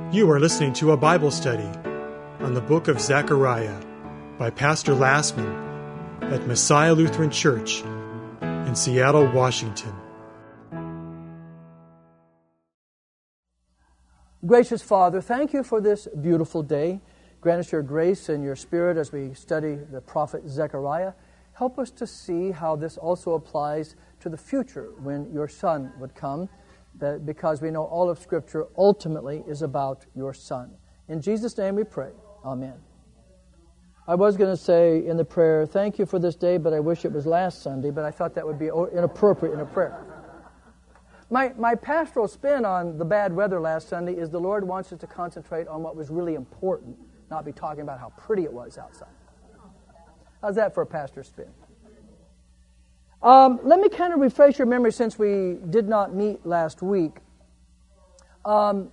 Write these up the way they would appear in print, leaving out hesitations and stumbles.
You are listening to a Bible study on the book of Zechariah by Pastor Lassman at Messiah Lutheran Church in Seattle, Washington. Gracious Father, thank you for this beautiful day. Grant us your grace and your spirit as we study the prophet Zechariah. Help us to see how this also applies to the future when your Son would come, because we know all of Scripture ultimately is about your Son. In Jesus' name we pray. Amen. I was going to say in the prayer, thank you for this day, but I wish it was last Sunday, but I thought that would be inappropriate in a prayer. My pastoral spin on the bad weather last Sunday is the Lord wants us to concentrate on what was really important, not be talking about how pretty it was outside. How's that for a pastor's spin? Let me kind of refresh your memory since we did not meet last week. What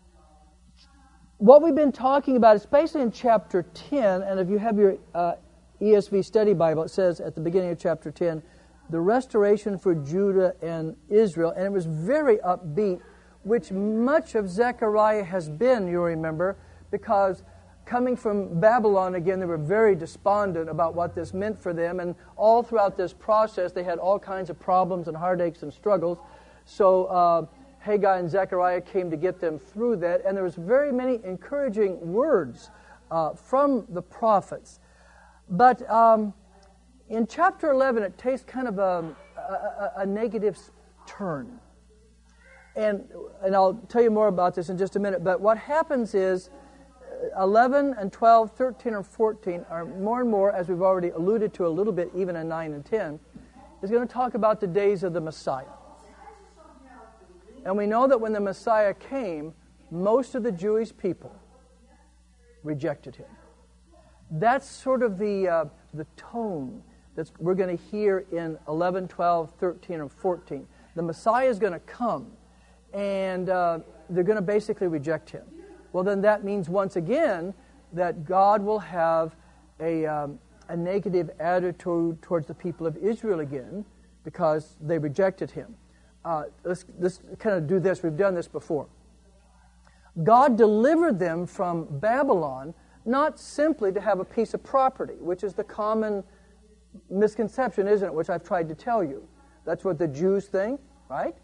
we've been talking about is basically in chapter 10, and if you have your ESV study Bible, it says at the beginning of chapter 10, the restoration for Judah and Israel, and it was very upbeat, which much of Zechariah has been, you remember, because coming from Babylon again, they were very despondent about what this meant for them, and all throughout this process, they had all kinds of problems and heartaches and struggles. So Haggai and Zechariah came to get them through that, and there was very many encouraging words from the prophets. But in chapter 11, it takes kind of a negative turn. And I'll tell you more about this in just a minute, but what happens is 11 and 12, 13 and 14 are more and more, as we've already alluded to a little bit, even in 9 and 10, is going to talk about the days of the Messiah. And we know that when the Messiah came, most of the Jewish people rejected him. That's sort of the tone that we're going to hear in 11, 12, 13, and 14. The Messiah is going to come, and they're going to basically reject him. Well, then that means once again that God will have a negative attitude towards the people of Israel again because they rejected him. Let's kind of do this. We've done this before. God delivered them from Babylon not simply to have a piece of property, which is the common misconception, isn't it, which I've tried to tell you. That's what the Jews think, right?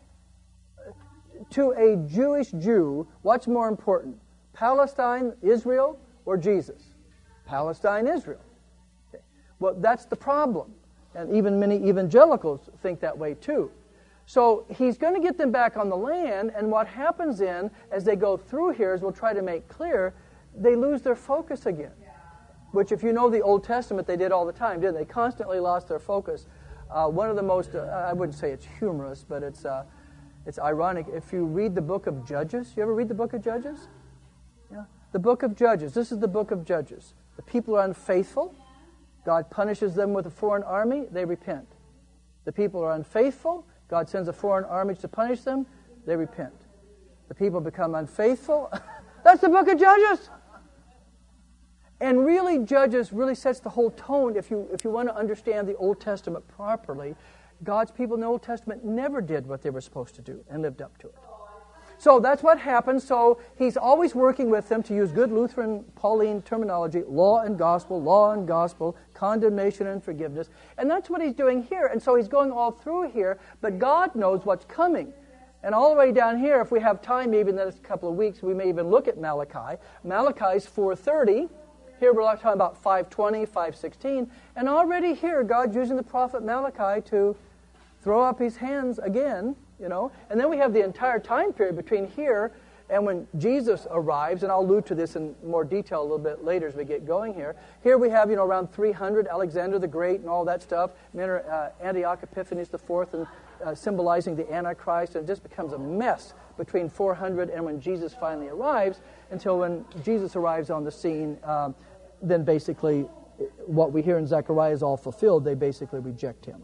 To a Jewish Jew, what's more important? Palestine, Israel, or Jesus? Palestine, Israel. Okay. Well, that's the problem. And even many evangelicals think that way too. So he's going to get them back on the land, and what happens then, as they go through here, as we'll try to make clear, they lose their focus again. Which, if you know the Old Testament, they did all the time, didn't they? They constantly lost their focus. One of the most, I wouldn't say it's humorous, but it's ironic. If you read the book of Judges, you ever read the book of Judges? Yeah. The book of Judges. This is the book of Judges. The people are unfaithful. God punishes them with a foreign army. They repent. The people are unfaithful. God sends a foreign army to punish them. They repent. The people become unfaithful. That's the book of Judges. And really, Judges really sets the whole tone. If you want to understand the Old Testament properly, God's people in the Old Testament never did what they were supposed to do and lived up to it. So that's what happens. So he's always working with them, to use good Lutheran Pauline terminology, law and gospel, condemnation and forgiveness. And that's what he's doing here. And so he's going all through here, but God knows what's coming. And all the way down here, if we have time, even in the next couple of weeks, we may even look at Malachi. Malachi's 4:30. Here we're talking about 5:20, 5:16. And already here, God's using the prophet Malachi to throw up his hands again, you know. And then we have the entire time period between here and when Jesus arrives, and I'll allude to this in more detail a little bit later as we get going here. Here we have, around 300, Alexander the Great and all that stuff, Antioch Epiphanes IV, and symbolizing the Antichrist, and it just becomes a mess between 400 and when Jesus finally arrives, until when Jesus arrives on the scene, then basically what we hear in Zechariah is all fulfilled. They basically reject him.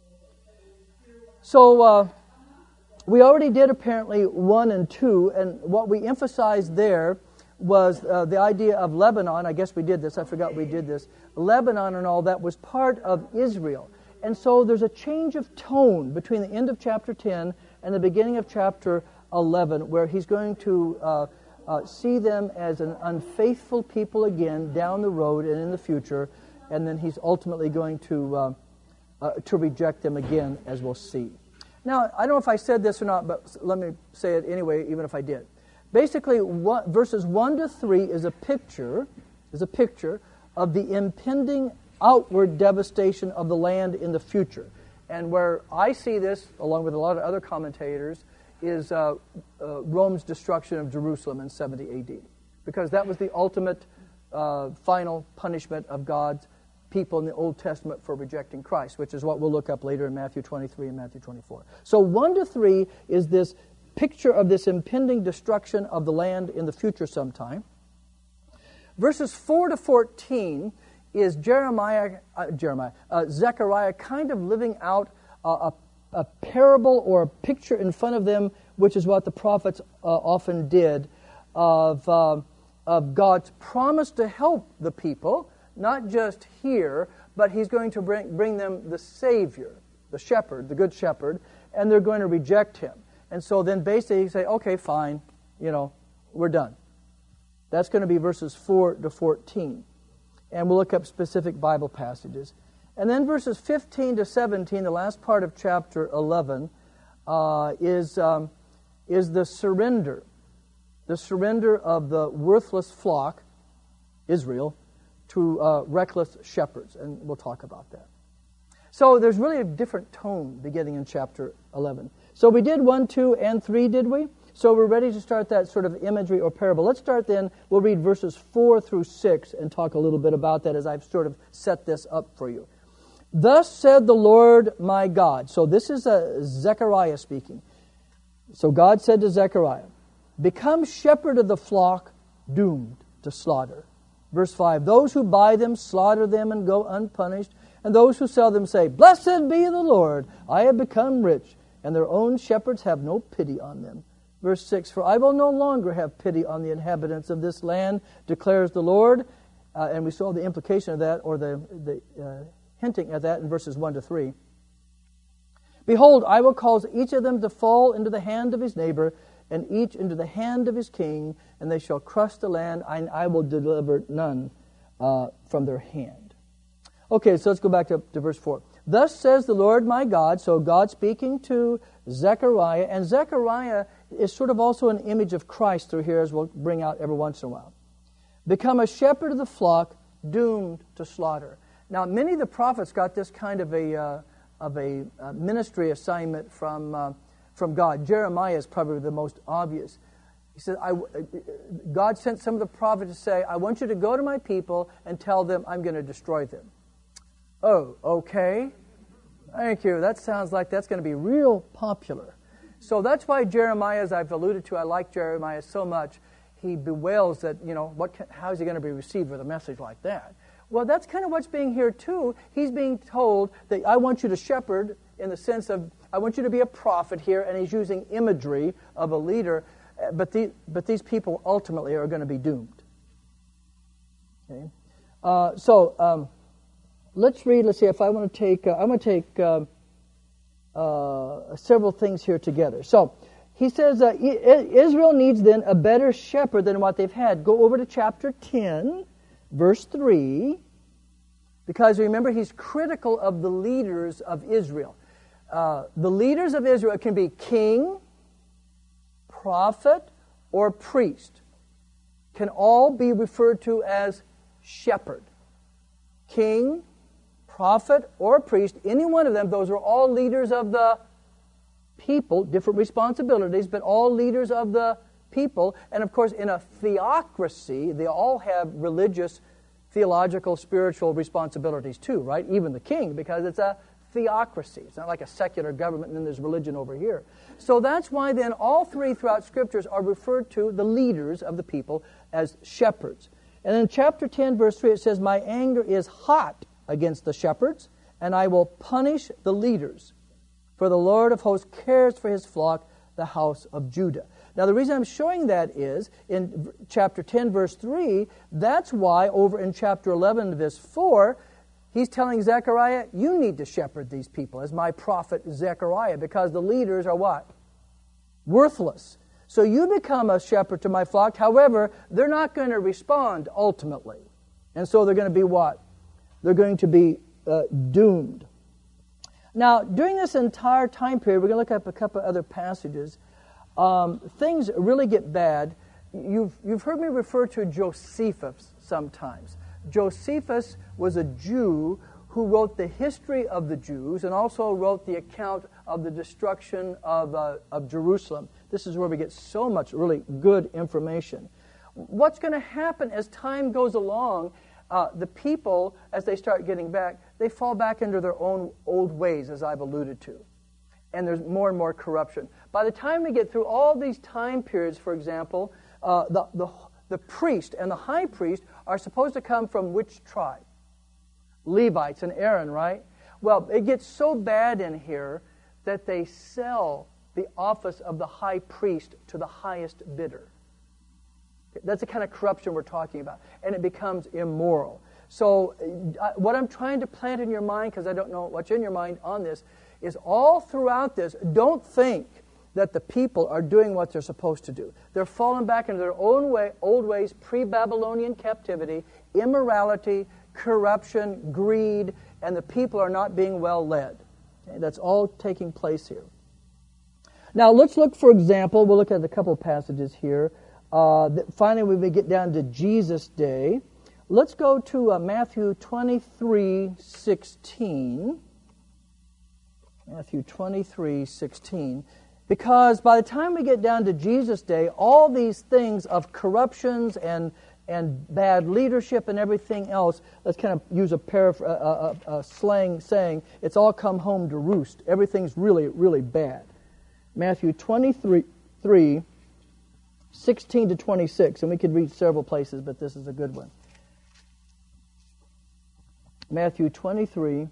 So we already did apparently 1 and 2, and what we emphasized there was the idea of Lebanon. I guess we did this. I forgot we did this. Lebanon and all that was part of Israel. And so there's a change of tone between the end of chapter 10 and the beginning of chapter 11, where he's going to see them as an unfaithful people again down the road and in the future, and then he's ultimately going to reject them again, as we'll see. Now, I don't know if I said this or not, but let me say it anyway, even if I did. Basically, verses 1 to 3 is a picture of the impending outward devastation of the land in the future. And where I see this, along with a lot of other commentators, is Rome's destruction of Jerusalem in 70 A.D. Because that was the ultimate final punishment of God's people in the Old Testament for rejecting Christ, which is what we'll look up later in Matthew 23 and Matthew 24. So 1 to 3 is this picture of this impending destruction of the land in the future sometime. Verses 4 to 14 is Zechariah kind of living out a parable or a picture in front of them, which is what the prophets often did, of God's promise to help the people, not just here, but he's going to bring them the Savior, the shepherd, the good shepherd, and they're going to reject him. And so then basically you say, okay, fine, we're done. That's going to be verses 4 to 14. And we'll look up specific Bible passages. And then verses 15 to 17, the last part of chapter 11, is the surrender. The surrender of the worthless flock, Israel, to reckless shepherds. And we'll talk about that. So there's really a different tone beginning in chapter 11. So we did 1, 2, and 3, did we? So we're ready to start that sort of imagery or parable. Let's start then. We'll read verses 4 through 6 and talk a little bit about that as I've sort of set this up for you. Thus said the Lord my God. So this is Zechariah speaking. So God said to Zechariah, become shepherd of the flock doomed to slaughter. Verse 5, those who buy them slaughter them and go unpunished, and those who sell them say, blessed be the Lord, I have become rich, and their own shepherds have no pity on them. Verse 6, for I will no longer have pity on the inhabitants of this land, declares the Lord. And we saw the implication of that, or the hinting at that in verses 1 to 3. Behold, I will cause each of them to fall into the hand of his neighbor, and each into the hand of his king, and they shall crush the land, and I will deliver none from their hand. Okay, so let's go back to verse 4. Thus says the Lord my God, so God speaking to Zechariah, and Zechariah is sort of also an image of Christ through here, as we'll bring out every once in a while. Become a shepherd of the flock, doomed to slaughter. Now, many of the prophets got this kind of a ministry assignment from God. Jeremiah is probably the most obvious. He said, God sent some of the prophets to say, I want you to go to my people and tell them I'm going to destroy them. Oh, okay. Thank you. That sounds like that's going to be real popular. So that's why Jeremiah, as I've alluded to, I like Jeremiah so much, he bewails that, how is he going to be received with a message like that? Well, that's kind of what's being here too. He's being told that I want you to shepherd in the sense of, I want you to be a prophet here, and he's using imagery of a leader, but these people ultimately are going to be doomed. Okay? Let's read. Let's see if I want to take. I'm going to take several things here together. So he says Israel needs then a better shepherd than what they've had. Go over to chapter 10, verse 3, because remember he's critical of the leaders of Israel. The leaders of Israel can be king, prophet, or priest. Can all be referred to as shepherd. King, prophet, or priest, any one of them, those are all leaders of the people, different responsibilities, but all leaders of the people. And of course, in a theocracy, they all have religious, theological, spiritual responsibilities too, right? Even the king, because it's a theocracy. It's not like a secular government and then there's religion over here. So that's why then all three throughout Scriptures are referred to, the leaders of the people, as shepherds. And in chapter 10, verse 3, it says, my anger is hot against the shepherds, and I will punish the leaders. For the Lord of hosts cares for his flock, the house of Judah. Now, the reason I'm showing that is, in chapter 10, verse 3, that's why over in chapter 11, verse 4, he's telling Zechariah, you need to shepherd these people as my prophet Zechariah, because the leaders are what? Worthless. So you become a shepherd to my flock. However, they're not going to respond ultimately. And so they're going to be what? They're going to be doomed. Now, during this entire time period, we're going to look at a couple of other passages. Things really get bad. You've heard me refer to Josephus sometimes. Josephus was a Jew who wrote the history of the Jews and also wrote the account of the destruction of Jerusalem. This is where we get so much really good information. What's going to happen as time goes along, the people, as they start getting back, they fall back into their own old ways, as I've alluded to. And there's more and more corruption. By the time we get through all these time periods, for example, the priest and the high priest are supposed to come from which tribe? Levites and Aaron, right? Well, it gets so bad in here that they sell the office of the high priest to the highest bidder. That's the kind of corruption we're talking about. And it becomes immoral. So what I'm trying to plant in your mind, because I don't know what's in your mind on this, is all throughout this, don't think that the people are doing what they're supposed to do. They're falling back into their own old ways, pre-Babylonian captivity, immorality, corruption, greed, and the people are not being well led. Okay, that's all taking place here. Now let's look, for example, we'll look at a couple of passages here. Finally, we get down to Jesus' day. Let's go to Matthew 23:16. Matthew 23:16. Because by the time we get down to Jesus' day, all these things of corruptions and bad leadership and everything else, let's kind of use a slang saying, it's all come home to roost. Everything's really, really bad. Matthew 23:16 to 26, and we could read several places, but this is a good one. Matthew 23.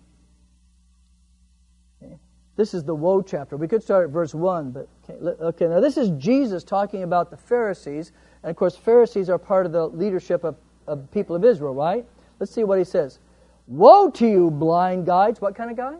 Okay. This is the woe chapter. We could start at verse 1, but okay. Now this is Jesus talking about the Pharisees, and of course Pharisees are part of the leadership of the people of Israel, right? Let's see what he says. Woe to you, blind guides. What kind of guides?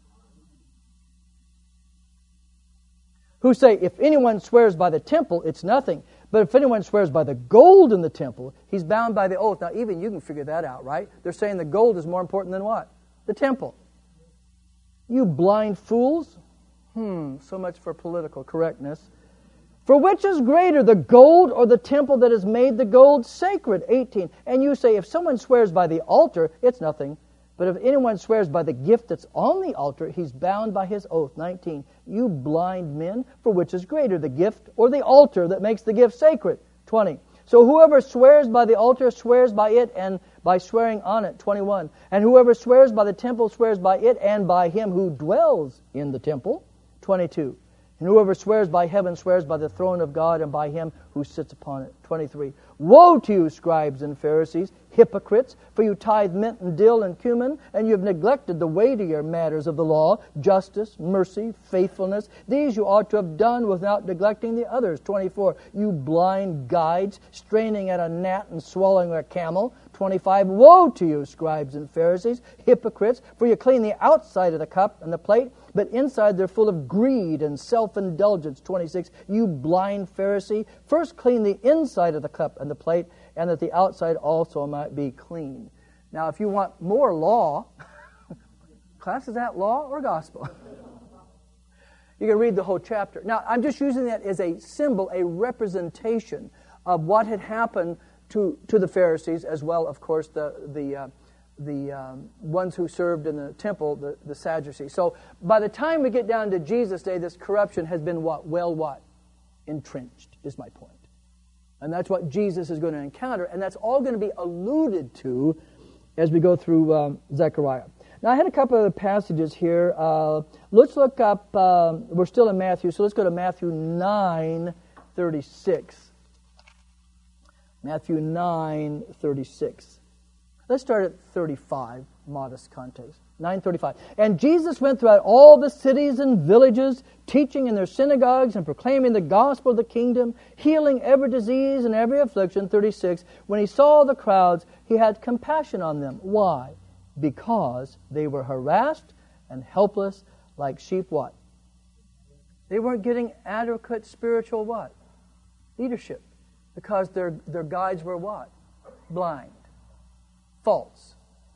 Who say, if anyone swears by the temple, it's nothing. But if anyone swears by the gold in the temple, he's bound by the oath. Now, even you can figure that out, right? They're saying the gold is more important than what? The temple. You blind fools. So much for political correctness. For which is greater, the gold or the temple that has made the gold sacred? 18. And you say, if someone swears by the altar, it's nothing. But if anyone swears by the gift that's on the altar, he's bound by his oath. 19. You blind men, for which is greater, the gift or the altar that makes the gift sacred? 20. So whoever swears by the altar swears by it and by swearing on it. 21. And whoever swears by the temple swears by it and by him who dwells in the temple. 22. And whoever swears by heaven swears by the throne of God and by him who sits upon it. 23. Woe to you, scribes and Pharisees, hypocrites, for you tithe mint and dill and cumin, and you have neglected the weightier matters of the law, justice, mercy, faithfulness. These you ought to have done without neglecting the others. 24. You blind guides, straining at a gnat and swallowing a camel. 25. Woe to you, scribes and Pharisees, hypocrites, for you clean the outside of the cup and the plate, but inside they're full of greed and self-indulgence. 26. You blind Pharisee, first clean the inside of the cup and the plate, and that the outside also might be clean. Now, if you want more law, class, is that law or gospel? You can read the whole chapter. Now, I'm just using that as a symbol, a representation of what had happened to the Pharisees, as well, of course, the ones who served in the temple, the Sadducees. So by the time we get down to Jesus' day, this corruption has been what? Well, what? Entrenched, is my point. And that's what Jesus is going to encounter, and that's all going to be alluded to as we go through Zechariah. Now, I had a couple of passages here. Let's look up, we're still in Matthew, so let's go to Matthew 9:36. Matthew 9:36. Let's start at 35, modest context. 9:35. And Jesus went throughout all the cities and villages, teaching in their synagogues and proclaiming the gospel of the kingdom, healing every disease and every affliction. 36. When he saw the crowds, he had compassion on them. Why? Because they were harassed and helpless like sheep what? They weren't getting adequate spiritual what? leadership because their guides were what? Blind. False.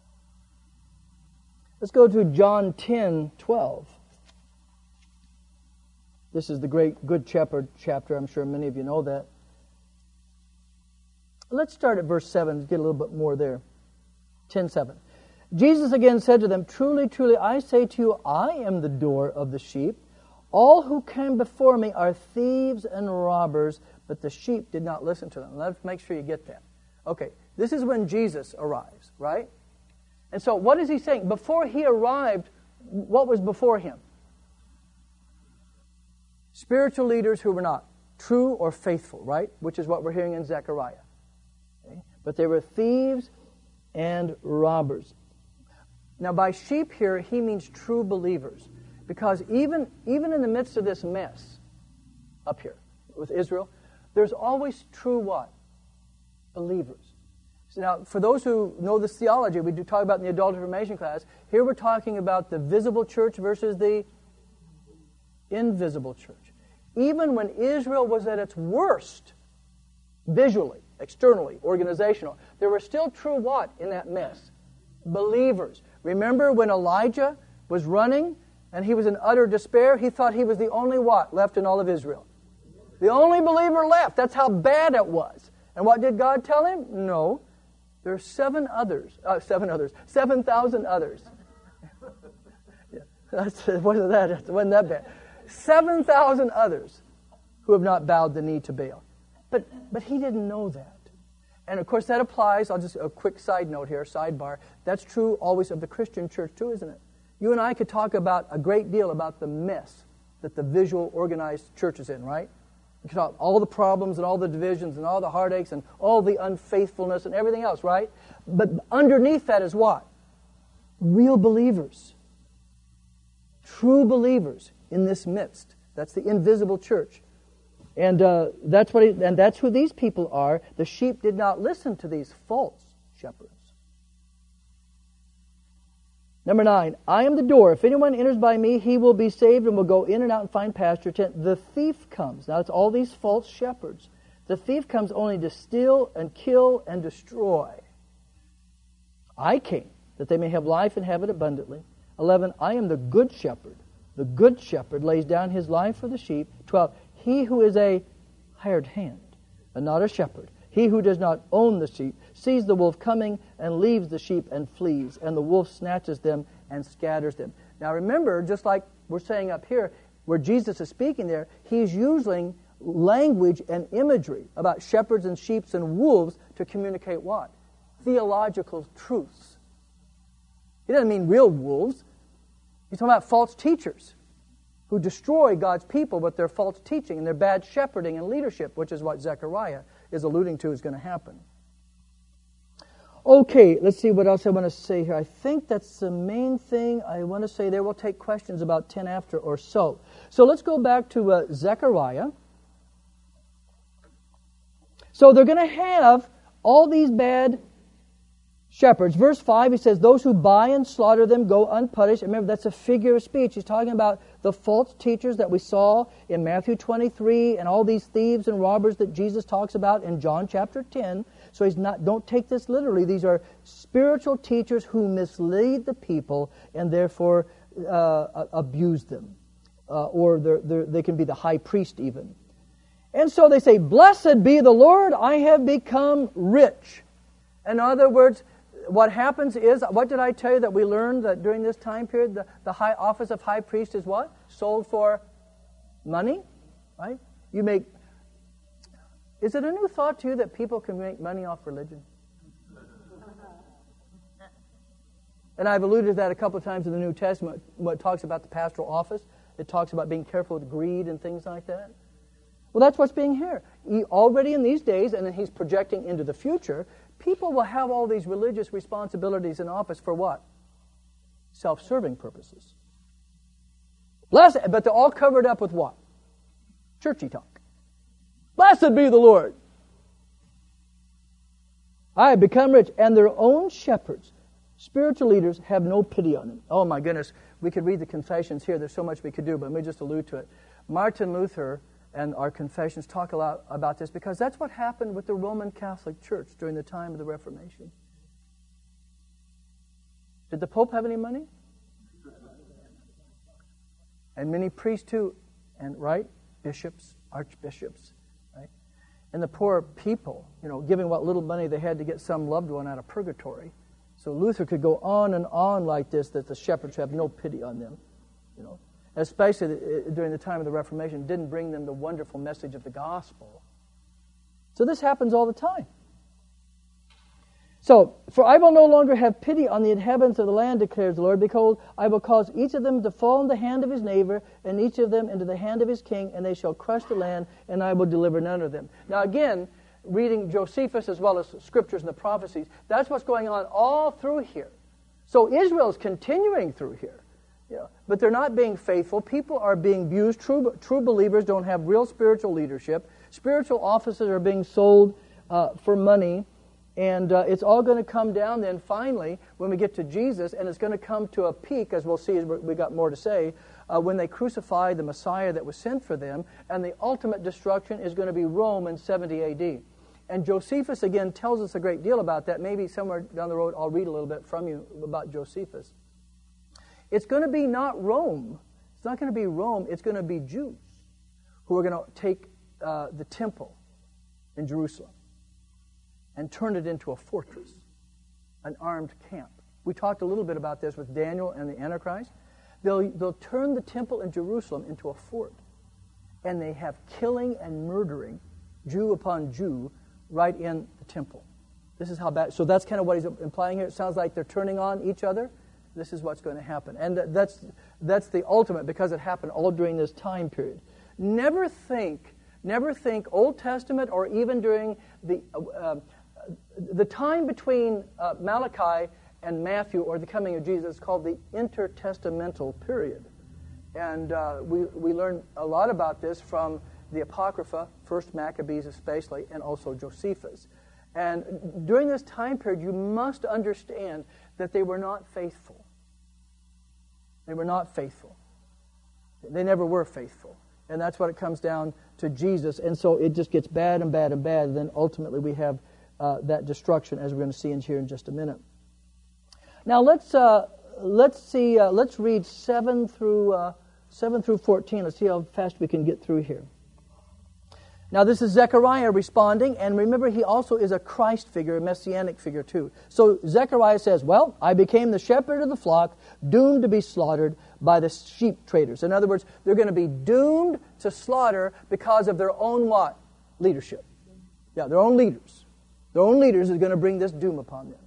Let's go to John 10:12. This is the great Good Shepherd chapter. I'm sure many of you know that. Let's start at verse 7, get a little bit more there. 10:7. Jesus again said to them, "Truly, truly, I say to you, I am the door of the sheep. All who came before me are thieves and robbers, but the sheep did not listen to them." Let's make sure you get that. Okay, this is when Jesus arrives, right? And so what is he saying? Before he arrived, what was before him? Spiritual leaders who were not true or faithful, right? Which is what we're hearing in Zechariah. Okay? But they were thieves and robbers. Now, by sheep here, he means true believers. Because even in the midst of this mess up here with Israel, there's always true what? Believers. So now, for those who know this theology, we do talk about in the adult information class, here we're talking about the visible church versus the invisible church. Even when Israel was at its worst, visually, externally, organizational, there were still true what in that mess? Believers. Remember when Elijah was running and he was in utter despair? He thought he was the only what left in all of Israel? The only believer left. That's how bad it was. And what did God tell him? No. There are 7,000 others. Yeah, wasn't that bad? 7,000 others who have not bowed the knee to Baal. But he didn't know that. And of course that applies, I'll just, a quick side note here, sidebar, that's true always of the Christian church too, isn't it? You and I could talk about a great deal about the mess that the visual organized church is in, right? We could talk all the problems and all the divisions and all the heartaches and all the unfaithfulness and everything else, right? But underneath that is what? Real believers. True believers in this midst. That's the invisible church. And that's who these people are. The sheep did not listen to these false shepherds. Number 9, I am the door. If anyone enters by me, he will be saved and will go in and out and find pasture. The thief comes. Now it's all these false shepherds. The thief comes only to steal and kill and destroy. I came that they may have life and have it abundantly. 11, I am the good shepherd. The good shepherd lays down his life for the sheep. 12, he who is a hired hand and not a shepherd, he who does not own the sheep, sees the wolf coming and leaves the sheep and flees, and the wolf snatches them and scatters them. Now remember, just like we're saying up here, where Jesus is speaking there, he's using language and imagery about shepherds and sheep and wolves to communicate what? Theological truths. He doesn't mean real wolves. He's talking about false teachers who destroy God's people with their false teaching and their bad shepherding and leadership, which is what Zechariah is alluding to is going to happen. Okay, let's see what else I want to say here. I think that's the main thing I want to say there. We'll take questions about 10 after or so. So let's go back to Zechariah. So they're going to have all these bad shepherds. Verse 5, he says, those who buy and slaughter them go unpunished. Remember, that's a figure of speech. He's talking about the false teachers that we saw in Matthew 23 and all these thieves and robbers that Jesus talks about in John chapter 10. So don't take this literally. These are spiritual teachers who mislead the people and therefore abuse them. Or they can be the high priest even. And so they say, blessed be the Lord, I have become rich. In other words, what happens is, what did I tell you that we learned that during this time period, the high office of high priest is what? Sold for money, right? Is it a new thought to you that people can make money off religion? And I've alluded to that a couple of times in the New Testament, when it talks about the pastoral office. It talks about being careful with greed and things like that. Well, that's what's being here. Already in these days, and then he's projecting into the future, people will have all these religious responsibilities in office for what? Self-serving purposes. Blessed, but they're all covered up with what? Churchy talk. Blessed be the Lord. I have become rich, and their own shepherds, spiritual leaders, have no pity on them. Oh my goodness, we could read the confessions here. There's so much we could do, but let me just allude to it. Martin Luther and our confessions talk a lot about this, because that's what happened with the Roman Catholic Church during the time of the Reformation. Did the Pope have any money? And many priests too, and right? Bishops, archbishops, right? And the poor people, giving what little money they had to get some loved one out of purgatory. So Luther could go on and on like this, that the shepherds have no pity on them, Especially during the time of the Reformation, didn't bring them the wonderful message of the gospel. So this happens all the time. So, for I will no longer have pity on the inhabitants of the land, declares the Lord. Behold, I will cause each of them to fall in the hand of his neighbor, and each of them into the hand of his king, and they shall crush the land, and I will deliver none of them. Now again, reading Josephus as well as scriptures and the prophecies, that's what's going on all through here. So Israel's continuing through here. But they're not being faithful. People are being abused. True believers don't have real spiritual leadership. Spiritual offices are being sold for money. And it's all going to come down then finally when we get to Jesus, and it's going to come to a peak, as we'll see as we got more to say, when they crucify the Messiah that was sent for them, and the ultimate destruction is going to be Rome in 70 A.D. And Josephus again tells us a great deal about that. Maybe somewhere down the road I'll read a little bit from you about Josephus. It's going to be not Rome. It's not going to be Rome. It's going to be Jews who are going to take the temple in Jerusalem and turn it into a fortress, an armed camp. We talked a little bit about this with Daniel and the Antichrist. They'll turn the temple in Jerusalem into a fort, and they have killing and murdering, Jew upon Jew, right in the temple. This is how bad. So that's kind of what he's implying here. It sounds like they're turning on each other. This is what's going to happen. And that's the ultimate, because it happened all during this time period. Never think Old Testament or even during the time between Malachi and Matthew, or the coming of Jesus, is called the intertestamental period. And we learn a lot about this from the Apocrypha, First Maccabees especially, and also Josephus. And during this time period, you must understand that they were not faithful. They were not faithful. They never were faithful. And that's what it comes down to Jesus. And so it just gets bad and bad and bad. And then ultimately we have that destruction, as we're going to see in here in just a minute. Now let's read 7 through 14. Let's see how fast we can get through here. Now this is Zechariah responding, and remember he also is a Christ figure, a messianic figure too. So Zechariah says, well, I became the shepherd of the flock, doomed to be slaughtered by the sheep traders. In other words, they're going to be doomed to slaughter because of their own what? Leadership. Yeah, their own leaders. Their own leaders is going to bring this doom upon them.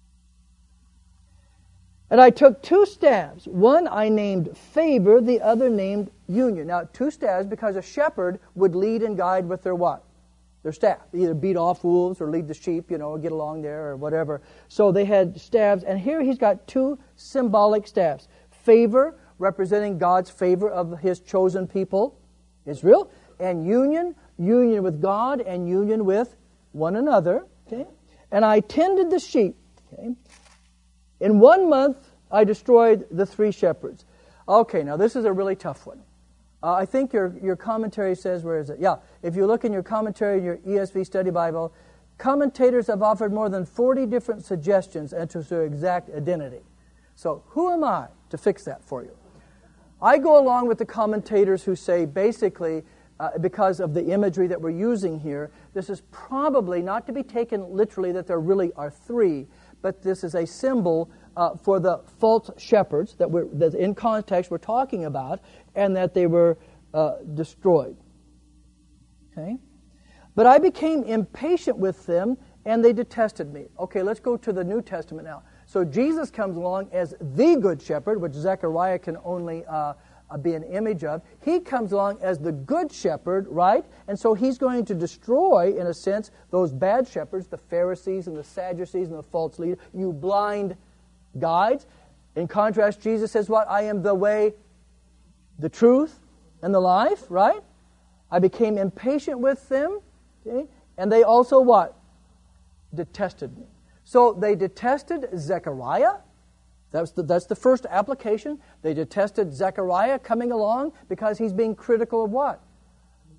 And I took 2 staves. One I named Favor, the other named Union. Now, 2 staves because a shepherd would lead and guide with their what? Their staff. Either beat off wolves or lead the sheep, get along there or whatever. So they had staves. And here he's got 2 symbolic staffs. Favor, representing God's favor of His chosen people, Israel. And union with God and union with one another. Okay? And I tended the sheep. Okay? In 1 month, I destroyed the 3 shepherds. Okay, now this is a really tough one. I think your commentary says, where is it? Yeah, if you look in your commentary in your ESV Study Bible, commentators have offered more than 40 different suggestions as to their exact identity. So who am I to fix that for you? I go along with the commentators who say basically, because of the imagery that we're using here, this is probably not to be taken literally that there really are 3, but this is a symbol for the false shepherds that in context we're talking about, and that they were destroyed. Okay? But I became impatient with them, and they detested me. Okay, let's go to the New Testament now. So Jesus comes along as the Good Shepherd, which Zechariah can only be an image of. He comes along as the Good Shepherd, right? And so he's going to destroy, in a sense, those bad shepherds, the Pharisees and the Sadducees and the false leaders, you blind guides. In contrast, Jesus says what? I am the way, the truth, and the life, right? I became impatient with them, okay? And they also what? Detested me. So they detested Zechariah. That's the first application. They detested Zechariah coming along because he's being critical of what?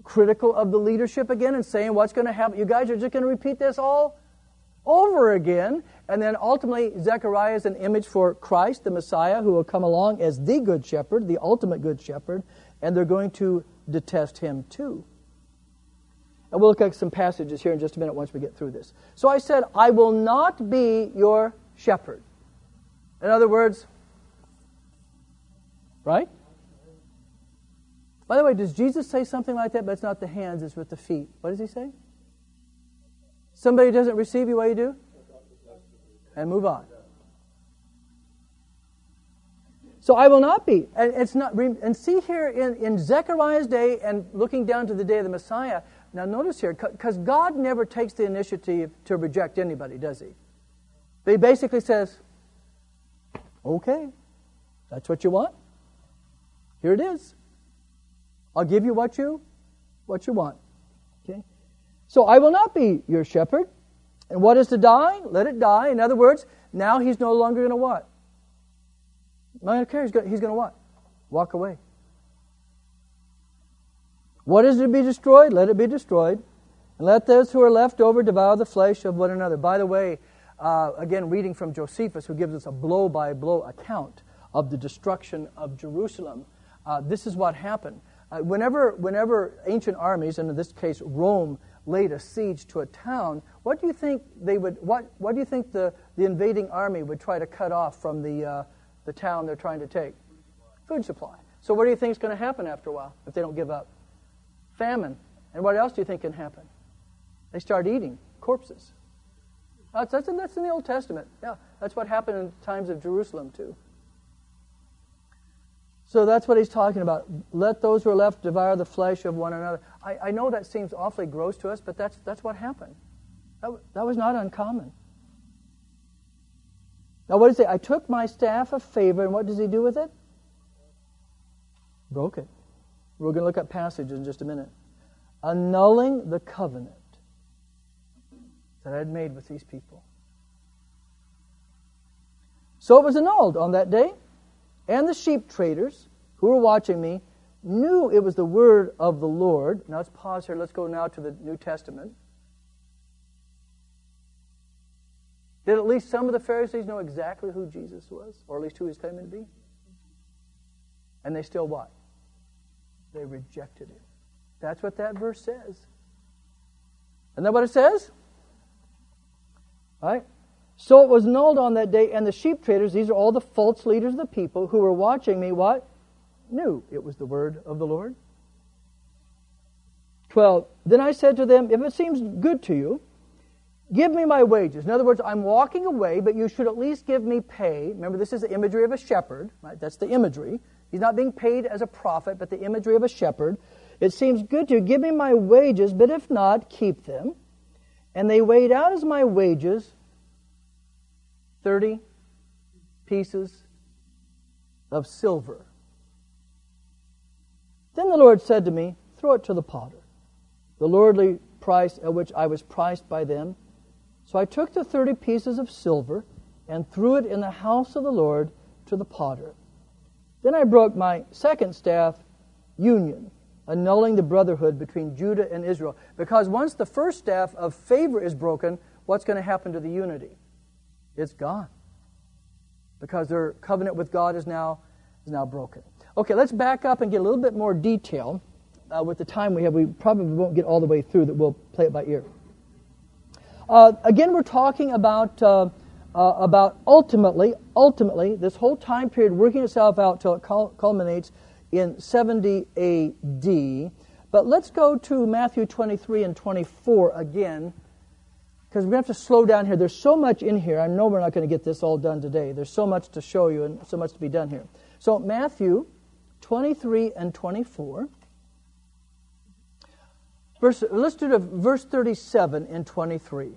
critical of the leadership again and saying what's going to happen. You guys are just going to repeat this all over again. And then ultimately, Zechariah is an image for Christ, the Messiah, who will come along as the Good Shepherd, the ultimate Good Shepherd, and they're going to detest him too. And we'll look at some passages here in just a minute once we get through this. So I said, I will not be your shepherd. In other words, right? By the way, does Jesus say something like that? But it's not the hands, it's with the feet. What does he say? Somebody doesn't receive you, what do you do? And move on. So I will not be. And it's not. And see here in Zechariah's day and looking down to the day of the Messiah. Now notice here, because God never takes the initiative to reject anybody, does he? But he basically says, okay, that's what you want. Here it is. I'll give you what you want. Okay? So I will not be your shepherd. And what is to die? Let it die. In other words, now he's no longer going to what? I don't care. He's going to what? Walk away. What is to be destroyed? Let it be destroyed. And let those who are left over devour the flesh of one another. By the way, again, reading from Josephus, who gives us a blow-by-blow account of the destruction of Jerusalem, this is what happened. Whenever ancient armies, and in this case Rome, laid a siege to a town, what do you think they would? What do you think the invading army would try to cut off from the town they're trying to take? Food supply. So what do you think is going to happen after a while if they don't give up? Famine. And what else do you think can happen? They start eating corpses. That's in the Old Testament. Yeah, that's what happened in times of Jerusalem too. So that's what he's talking about. Let those who are left devour the flesh of one another. I know that seems awfully gross to us, but that's what happened. That was not uncommon. Now what does he say? I took my staff of favor, and what does he do with it? Broke it. We're going to look at passages in just a minute. Annulling the covenant that I had made with these people. So it was annulled on that day. And the sheep traders who were watching me knew it was the word of the Lord. Now let's pause here. Let's go now to the New Testament. Did at least some of the Pharisees know exactly who Jesus was? Or at least who he was claiming to be? And they still what? They rejected him. That's what that verse says. Isn't that what it says? All right? So it was annulled on that day, and the sheep traders, these are all the false leaders of the people who were watching me, what? Knew it was the word of the Lord. 12, then I said to them, if it seems good to you, give me my wages. In other words, I'm walking away, but you should at least give me pay. Remember, this is the imagery of a shepherd, right? That's the imagery. He's not being paid as a prophet, but the imagery of a shepherd. It seems good to you, give me my wages, but if not, keep them. And they weighed out as my wages 30 pieces of silver. Then the Lord said to me, throw it to the potter, the lordly price at which I was priced by them. So I took the 30 pieces of silver and threw it in the house of the Lord to the potter. Then I broke my second staff, union, annulling the brotherhood between Judah and Israel. Because once the first staff of favor is broken, what's going to happen to the unity? It's gone. Because their covenant with God is now broken. Okay, let's back up and get a little bit more detail. With the time we have, we probably won't get all the way through, that we'll play it by ear. Again, we're talking about ultimately, this whole time period working itself out till it culminates in 70 A.D. But let's go to Matthew 23 and 24 again, because we're going to have to slow down here. There's so much in here. I know we're not going to get this all done today. There's so much to show you and so much to be done here. So Matthew 23 and 24. Let's do to verse 37 and 23.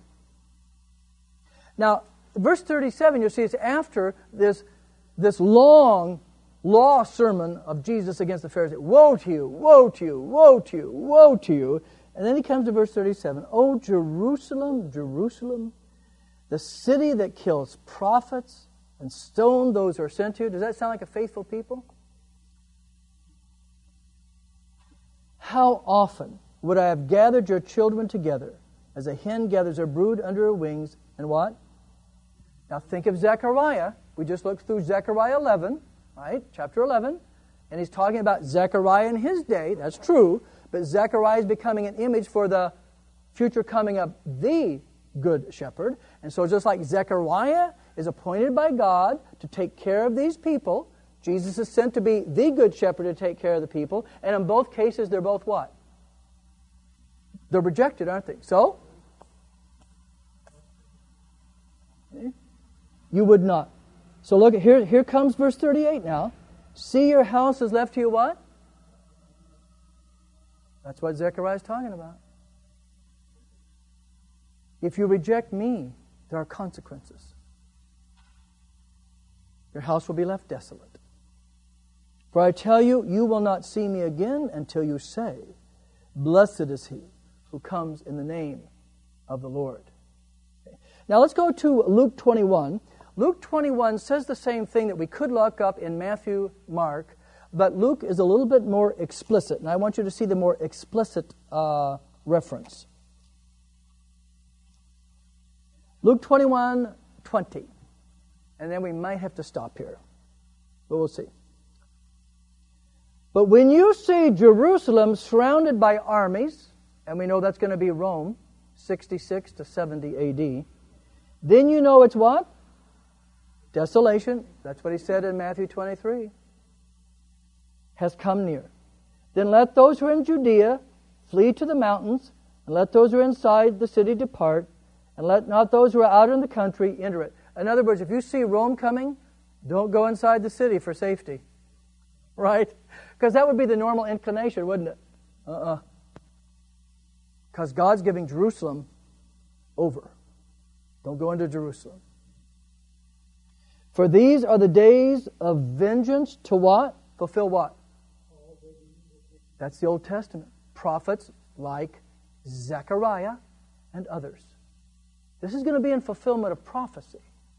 Now, verse 37, you'll see it's after this long law sermon of Jesus against the Pharisees. Woe to you, woe to you, woe to you, woe to you. And then he comes to verse 37. O Jerusalem, Jerusalem, the city that kills prophets and stones those who are sent to you. Does that sound like a faithful people? how often would I have gathered your children together, as a hen gathers her brood under her wings, and what? Now think of Zechariah. We just looked through Zechariah 11, right? Chapter 11. And he's talking about Zechariah in his day. That's true. But Zechariah is becoming an image for the future coming of the good shepherd. And so just like Zechariah is appointed by God to take care of these people, Jesus is sent to be the good shepherd to take care of the people. And in both cases, they're both what? They're rejected, aren't they? So, you would not. So look, here comes verse 38 now. See, your house is left to you what? That's what Zechariah is talking about. If you reject me, there are consequences. Your house will be left desolate. For I tell you, you will not see me again until you say, blessed is he who comes in the name of the Lord. Okay. Now let's go to Luke 21. Luke 21 says the same thing that we could look up in Matthew, Mark, but Luke is a little bit more explicit, and I want you to see the more explicit reference. Luke 21:20, and then we might have to stop here, but we'll see. But when you see Jerusalem surrounded by armies, and we know that's going to be Rome, 66 to 70 A.D., then you know it's what? Desolation. That's what he said in Matthew 23. Has come near. Then let those who are in Judea flee to the mountains, and let those who are inside the city depart, and let not those who are out in the country enter it. In other words, if you see Rome coming, don't go inside the city for safety. Right? Because that would be the normal inclination, wouldn't it? Because God's giving Jerusalem over. Don't go into Jerusalem. For these are the days of vengeance to what? Fulfill what? That's the Old Testament. Prophets like Zechariah and others. This is going to be in fulfillment of prophecy.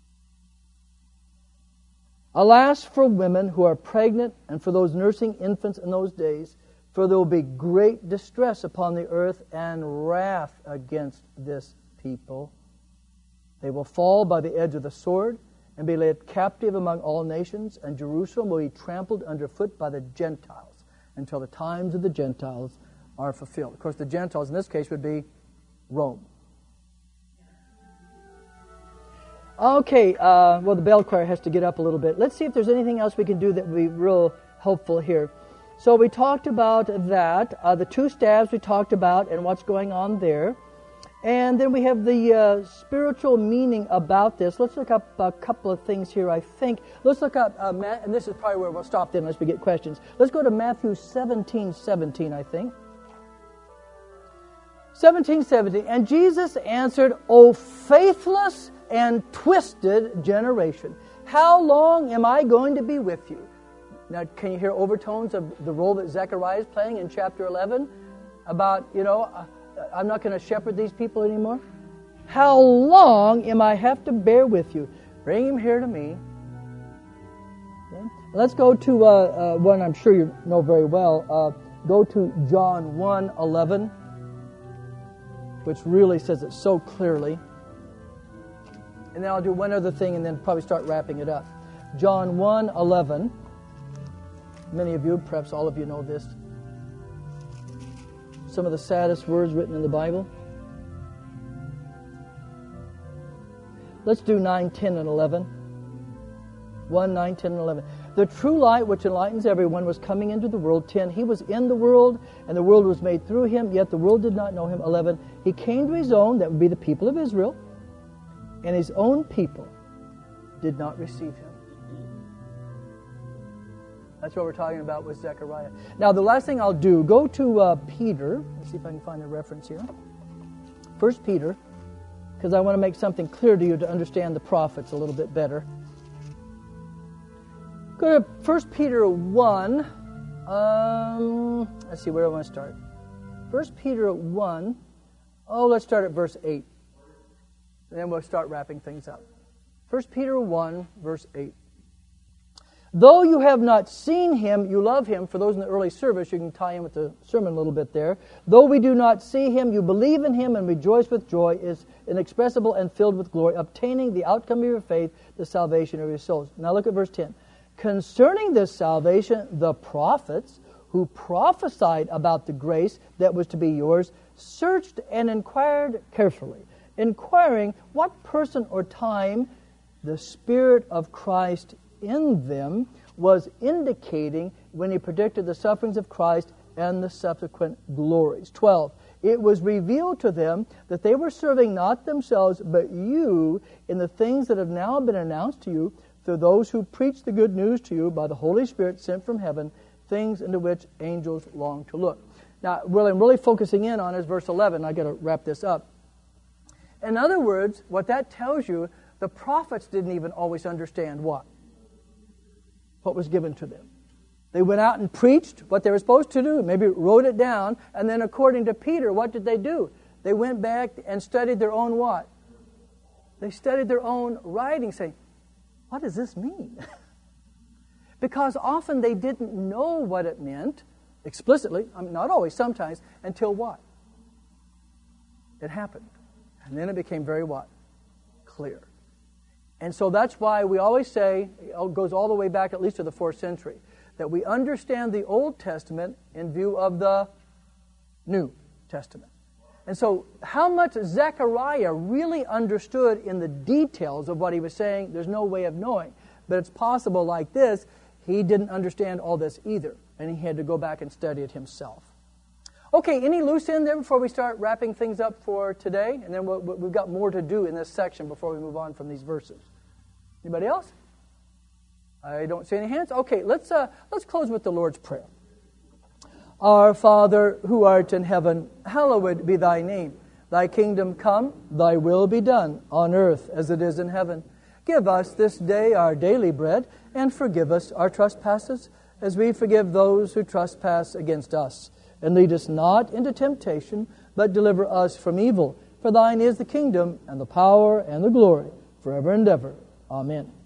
Alas for women who are pregnant and for those nursing infants in those days, for there will be great distress upon the earth and wrath against this people. They will fall by the edge of the sword and be led captive among all nations, and Jerusalem will be trampled underfoot by the Gentiles until the times of the Gentiles are fulfilled. Of course, the Gentiles in this case would be Rome. Okay, well, the bell choir has to get up a little bit. Let's see if there's anything else we can do that would be real helpful here. So we talked about that, the two staves we talked about and what's going on there. And then we have the spiritual meaning about this. Let's look up a couple of things here, I think. Let's look up, and this is probably where we'll stop then unless we get questions. Let's go to Matthew 17:17, I think. 17:17. And Jesus answered, O faithless and twisted generation, how long am I going to be with you? Now, can you hear overtones of the role that Zechariah is playing in chapter 11 about, I'm not going to shepherd these people anymore? How long am I have to bear with you? Bring him here to me. Okay. Let's go to one I'm sure you know very well. Go to John 1:11, which really says it so clearly. And then I'll do one other thing and then probably start wrapping it up. John 1:11. Many of you, perhaps all of you know this. Some of the saddest words written in the Bible. Let's do 9, 10, and 11. 1, 9, 10, and 11. The true light which enlightens everyone was coming into the world. 10, he was in the world, and the world was made through him, yet the world did not know him. 11, he came to his own, that would be the people of Israel, and his own people did not receive him. That's what we're talking about with Zechariah. Now, the last thing I'll do, go to Peter. Let's see if I can find a reference here. 1 Peter, because I want to make something clear to you to understand the prophets a little bit better. Go to 1 Peter 1. Let's see, where do I want to start? 1 Peter 1. Let's start at verse 8. And then we'll start wrapping things up. 1 Peter 1, verse 8. Though you have not seen him, you love him. For those in the early service, you can tie in with the sermon a little bit there. Though we do not see him, you believe in him and rejoice with joy, is inexpressible and filled with glory, obtaining the outcome of your faith, the salvation of your souls. Now look at verse 10. Concerning this salvation, the prophets who prophesied about the grace that was to be yours searched and inquired carefully, inquiring what person or time the Spirit of Christ in them was indicating when he predicted the sufferings of Christ and the subsequent glories. 12. It was revealed to them that they were serving not themselves but you in the things that have now been announced to you through those who preach the good news to you by the Holy Spirit sent from heaven, things into which angels long to look. Now, what I'm really focusing in on is verse 11. I've got to wrap this up. In other words, what that tells you, the prophets didn't even always understand what was given to them. They went out and preached what they were supposed to do, maybe wrote it down, and then according to Peter, what did they do? They went back and studied their own what? They studied their own writing, saying, what does this mean? Because often they didn't know what it meant explicitly, I mean, not always, sometimes, until what? It happened. And then it became very what? Clear. And so that's why we always say, it goes all the way back at least to the 4th century, that we understand the Old Testament in view of the New Testament. And so how much Zechariah really understood in the details of what he was saying, there's no way of knowing. But it's possible like this, he didn't understand all this either, and he had to go back and study it himself. Okay, any loose end there before we start wrapping things up for today? And then we've got more to do in this section before we move on from these verses. Anybody else? I don't see any hands. Okay, let's close with the Lord's Prayer. Our Father, who art in heaven, hallowed be thy name. Thy kingdom come, thy will be done, on earth as it is in heaven. Give us this day our daily bread, and forgive us our trespasses, as we forgive those who trespass against us. And lead us not into temptation, but deliver us from evil. For thine is the kingdom, and the power, and the glory, forever and ever. Amen.